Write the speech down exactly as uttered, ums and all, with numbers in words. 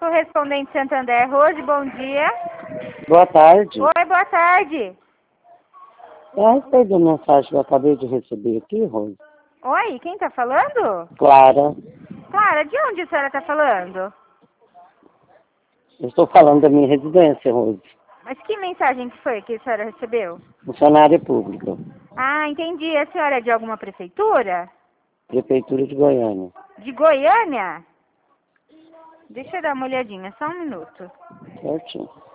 Correspondente Santander, Rose, bom dia. Boa tarde. Oi, boa tarde. É a respeito da mensagem que eu acabei de receber aqui, Rose. Oi, quem tá falando? Clara. Clara, de onde a senhora tá falando? Eu estou falando da minha residência, Rose. Mas que mensagem que foi que a senhora recebeu? Funcionária pública. Ah, entendi. A senhora é de alguma prefeitura? Prefeitura de Goiânia. De Goiânia? Deixa eu dar uma olhadinha, só um minuto. Certinho.